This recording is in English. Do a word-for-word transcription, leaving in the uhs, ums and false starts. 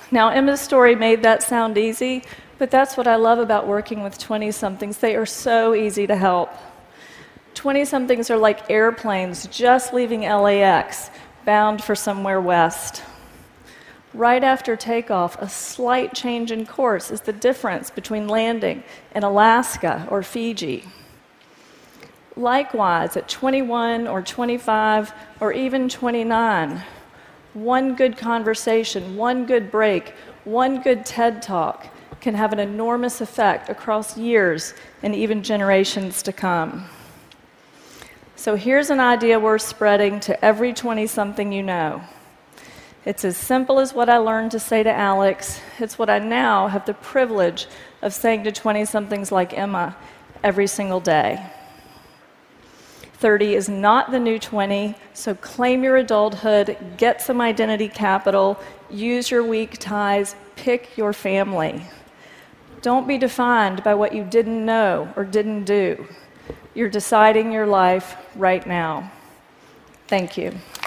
Now, Emma's story made that sound easy, but that's what I love about working with twenty-somethings. They are so easy to help. twenty-somethings are like airplanes just leaving L A X, bound for somewhere west. Right after takeoff, a slight change in course is the difference between landing in Alaska or Fiji. Likewise, at twenty-one or twenty-five or even twenty-nine, one good conversation, one good break, one good TED Talk can have an enormous effect across years and even generations to come. So here's an idea worth spreading to every twenty-something you know. It's as simple as what I learned to say to Alex. It's what I now have the privilege of saying to twenty-somethings like Emma every single day. thirty is not the new twenty, so claim your adulthood, get some identity capital, use your weak ties, pick your family. Don't be defined by what you didn't know or didn't do. You're deciding your life right now. Thank you.